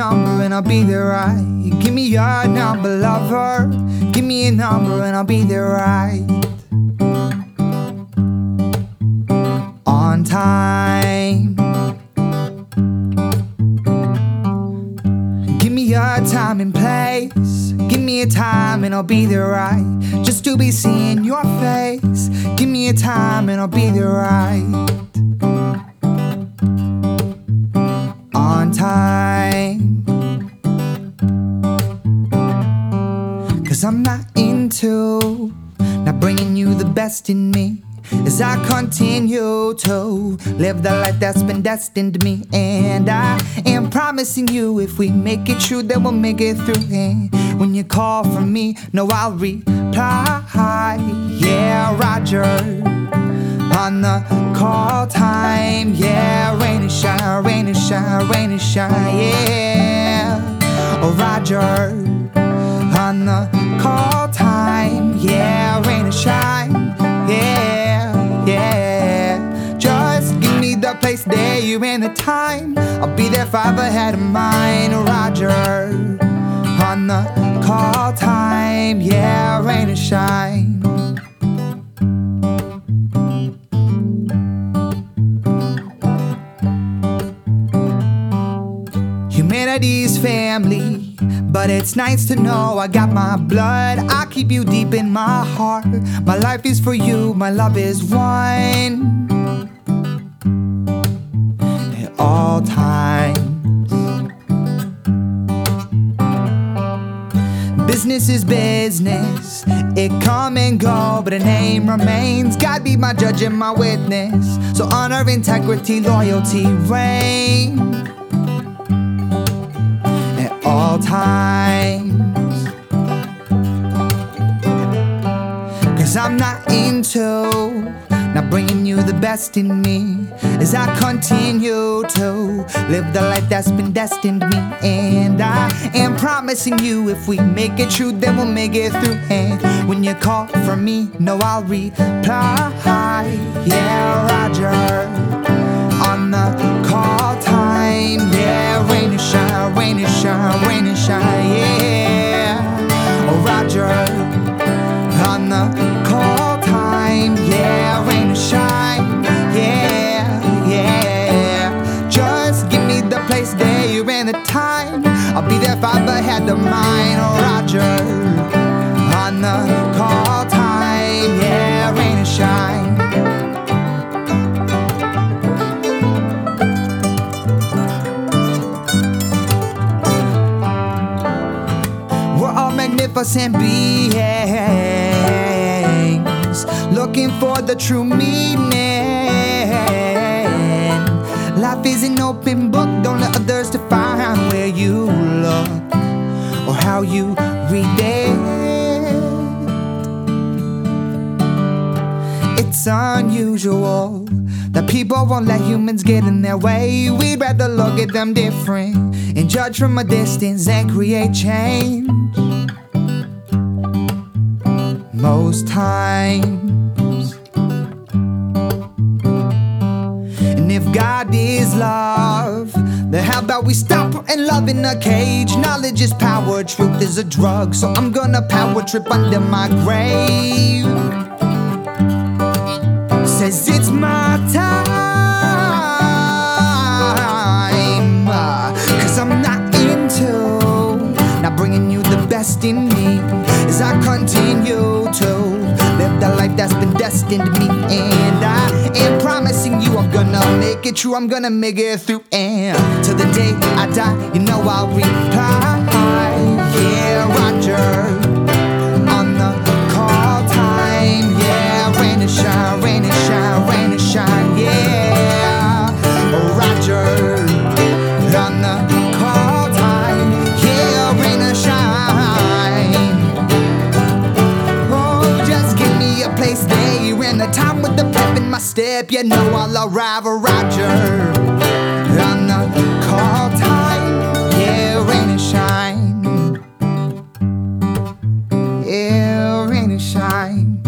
number and I'll be there right. Give me your number, lover. Give me a number and I'll be there right. On time. Give me your time and place. Give me a time and I'll be there right. Just to be seeing your face. Give me a time and I'll be there right. On time. 'Cause I'm not into not bringing you the best in me, as I continue to live the life that's been destined to me. And I am promising you, if we make it true, then we'll make it through. And when you call for me, no, I'll reply. Yeah, Roger. On the call time. Yeah, rain and shine, rain and shine, rain and shine. Yeah, oh, Roger. On the call time. Yeah, rain and shine. Yeah, yeah. Just give me the place, there, you and the time. I'll be there if I ever had a mind, Roger. On the call time. Yeah, rain and shine. Humanity's family, but it's nice to know I got my blood. I keep you deep in my heart. My life is for you, my love is one. At all times. Business is business, it come and go, but a name remains. God be my judge and my witness, so honor, integrity, loyalty reign. All times. 'Cause I'm not into not bringing you the best in me, as I continue to live the life that's been destined to me. And I am promising you, if we make it true, then we'll make it through. And when you call for me, no, I'll reply. Yeah, Roger. On the call time. Yeah, rain and shine, rain and shine, rain and shine. Yeah, oh, Roger. On the call time. Yeah, rain and shine. Yeah, yeah. Just give me the place, there, you and the time. I'll be there if I ever had the mind, Roger. On the call time. Yeah, rain and shine. Magnificent beings, looking for the true meaning. Life is an open book, don't let others define where you look or how you read it. It's unusual that people won't let humans get in their way. We'd rather look at them different and judge from a distance and create change. Most times. And if God is love, then how about we stop and love in a cage? Knowledge is power, truth is a drug, so I'm gonna power trip under my grave. Says it's my time. 'Cause I'm not into not bringing you the best in me, as I continue to live the life that's been destined to me. And I am promising you, I'm gonna make it true, I'm gonna make it through. And till the day I die, you know I'll reply. Yeah, Roger. On the call time. Yeah, rain and shine, rain and shine, rain and shine. Yeah, Roger. On the call time. Yeah, rain and shine. Oh, just give me a place, there, you and the time with the pep in my step. You know I'll arrive, Roger. On the call time. Yeah, rain and shine. Yeah, rain and shine.